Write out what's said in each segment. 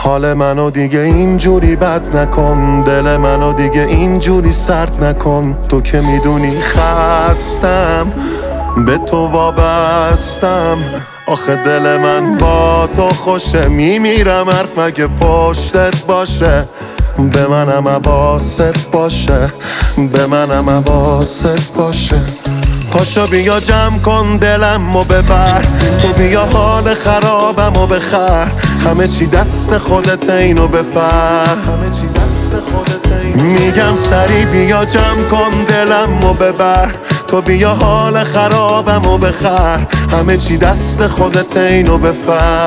حال منو دیگه اینجوری بد نکن، دل منو دیگه اینجوری سرد نکن. تو که میدونی خستم، به تو وابستم. آخه دل من با تو خوشه، میمیرم حرف مگه پشتت باشه. به منم حواست باشه، به منم حواست باشه. پاشو بیا جمع کن دلم و ببر، تو بیا حال خرابم و بخر. همه چی دست خودت، اینو بفر. میگم سری بیا جمع کن دلم و ببر، تو بیا حال خرابم و بخر. همه چی دست خودت، اینو بفر.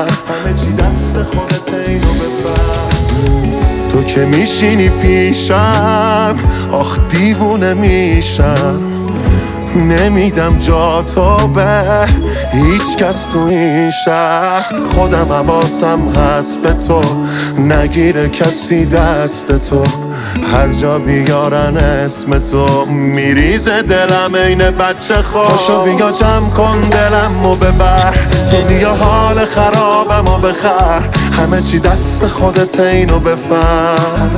تو که میشینی پیشم، آخ دیوونه میشم. نمیدم جا تو به هیچ کس تو این شهر. خودم حواسم هست به تو، نگیره کسی دست تو. هر جا بیارن اسم تو، میریزه دلم این بچه خود. پاشو بیا جمع کن دلم و ببر، تو بیا حال خرابم و بخر. همه چی دست خودت، اینو بفهم.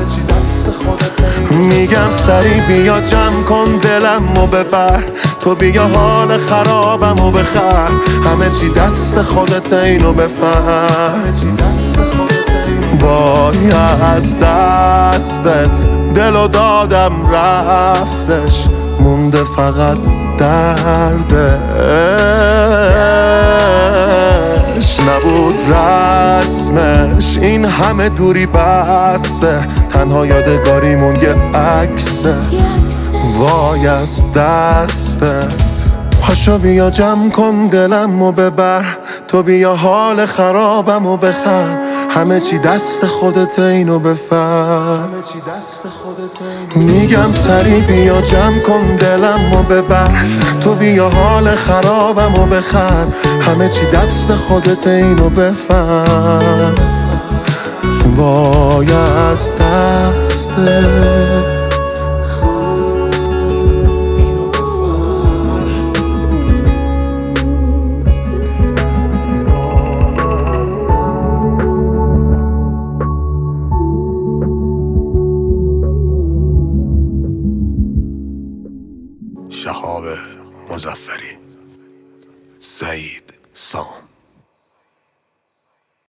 میگم سری بیا جمع کن دلم و ببر، تو بیا حال خرابم و بخر. همه چی دست خودت، اینو بفهم. وای از دستت دلو دادم رفتش، مونده فقط دردش. نبود رسمش این همه دوری بسته، تنها یادگاریمون یه عکسه. وای از دستت. پاشو بیا جمع کن دلم و ببر، تو بیا حال خرابم و بخر. همه چی دست خودت، اینو بفهم. میگم سری بیا جمع کن دلم و ببر، تو بیا حال خرابم و بخر. همه چی دست خودت، اینو بفهم. وای از دستت. شهاب مظفری، سعید سام.